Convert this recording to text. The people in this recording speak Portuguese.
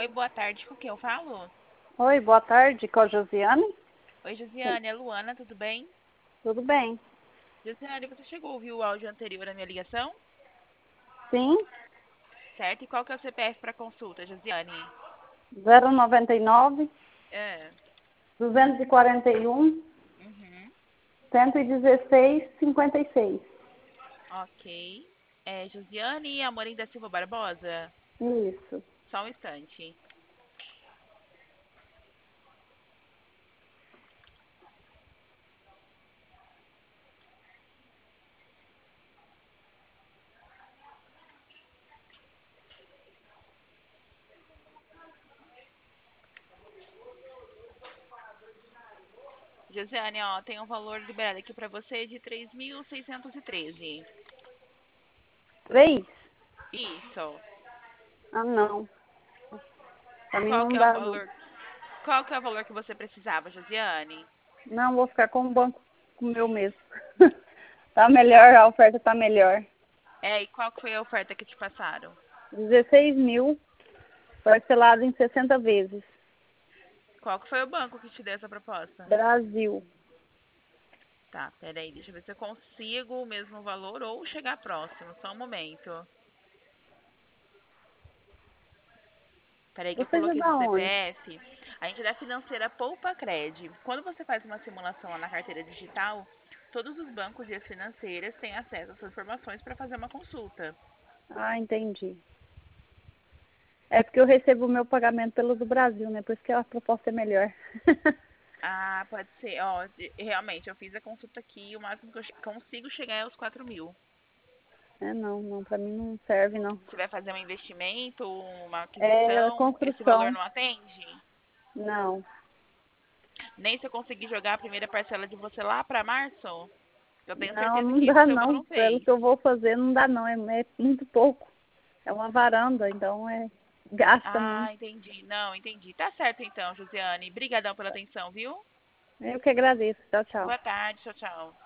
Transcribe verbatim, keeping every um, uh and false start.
Oi, boa tarde, com quem eu falo? Oi, boa tarde, com a Josiane? Oi, Josiane, é Luana, tudo bem? Tudo bem? Josiane, você chegou a ouvir o áudio anterior à minha ligação? Sim, Certo? E qual que é o C P F para consulta, Josiane? zero noventa e nove, É. duzentos e quarenta e um, Uhum. cento e dezesseis, cinquenta e seis. Ok. É, Josiane Amorim da Silva Barbosa? Isso. Só um instante. Josiane, ó, tem um valor liberado aqui para você de três mil seiscentos e treze. Três? Isso. Ah, não. Pra mim Qual que não é o dá, não. valor? Qual que é o valor que você precisava, Josiane? Não, vou ficar com o banco com o meu mesmo. Tá melhor, a oferta tá melhor. É, e qual que foi a oferta que te passaram? Dezesseis mil, parcelado em sessenta vezes. Qual que foi o banco que te deu essa proposta? Brasil. Tá, peraí, deixa eu ver se eu consigo o mesmo valor ou chegar próximo. Só um momento. Peraí que eu Vocês é coloquei da no onde? C P F. A gente é da financeira Poupa Cred. Quando você faz uma simulação lá na carteira digital, todos os bancos e as financeiras têm acesso às suas informações para fazer uma consulta. Ah, entendi. É porque eu recebo o meu pagamento pelo do Brasil, né? Por isso que a proposta é melhor. Ah, pode ser. Ó, de- realmente, eu fiz a consulta aqui e o máximo que eu che- consigo chegar é os quatro mil. É, não, não, pra mim não serve, não. Se vai fazer um investimento, uma É aquisição, esse valor construção, não atende? não. Nem se eu conseguir jogar a primeira parcela de você lá para março? Eu tenho Não, certeza não que o dá seu ainda não. não Pelo fez. que eu vou fazer, não dá não. É, é muito pouco. É uma varanda, então é gasta Ah, muito. entendi. Não, entendi. Tá certo então, Josiane. Brigadão pela atenção, viu? Eu que agradeço. Tchau, tchau. Boa tarde. Tchau, tchau.